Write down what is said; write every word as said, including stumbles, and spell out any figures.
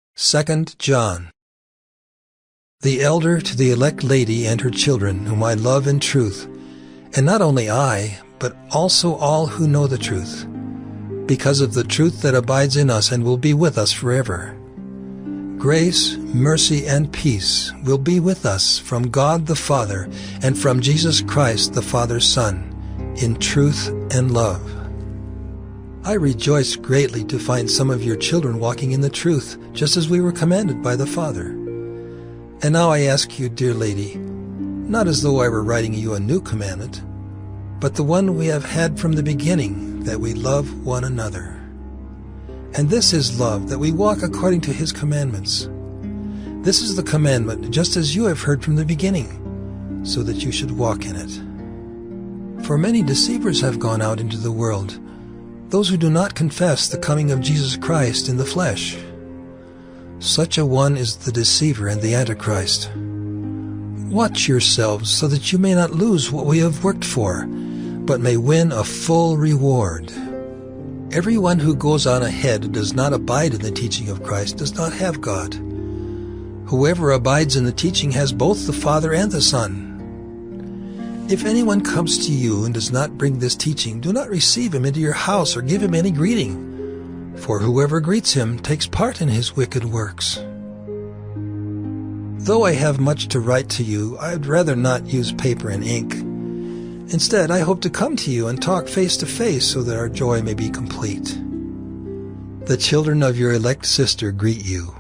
Second John. The elder to the elect lady and her children, whom I love in truth, and not only I, but also all who know the truth, because of the truth that abides in us and will be with us forever. Grace, mercy, and peace will be with us from God the Father and from Jesus Christ the Father's Son, in truth and love. I rejoice greatly to find some of your children walking in the truth, just as we were commanded by the Father. And now I ask you, dear lady, not as though I were writing you a new commandment, but the one we have had from the beginning, that we love one another. And this is love, that we walk according to His commandments. This is the commandment, just as you have heard from the beginning, so that you should walk in it. For many deceivers have gone out into the world, those who do not confess the coming of Jesus Christ in the flesh. Such a one is the deceiver and the Antichrist. Watch yourselves so that you may not lose what we have worked for, but may win a full reward. Everyone who goes on ahead and does not abide in the teaching of Christ does not have God. Whoever abides in the teaching has both the Father and the Son. If anyone comes to you and does not bring this teaching, do not receive him into your house or give him any greeting, for whoever greets him takes part in his wicked works. Though I have much to write to you, I would rather not use paper and ink. Instead, I hope to come to you and talk face to face so that our joy may be complete. The children of your elect sister greet you.